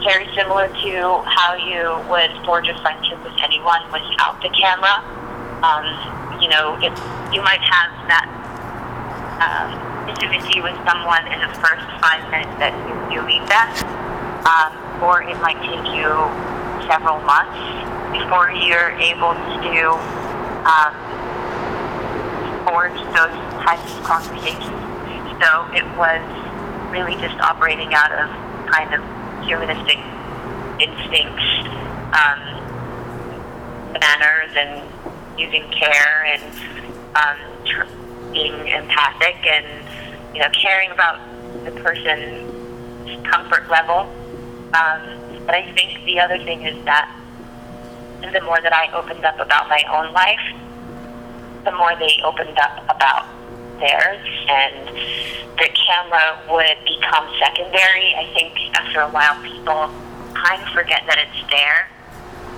very similar to how you would forge a friendship with anyone without the camera. You might have that intimacy with someone in the first 5 minutes that you meet them, or it might take you several months before you're able to forge those types of conversations. So it was really just operating out of kind of humanistic instincts, manners, and using care, and being empathic, and caring about the person's comfort level. But I think the other thing is that the more that I opened up about my own life, the more they opened up about theirs, and the camera would become secondary. I think after a while people kind of forget that it's there,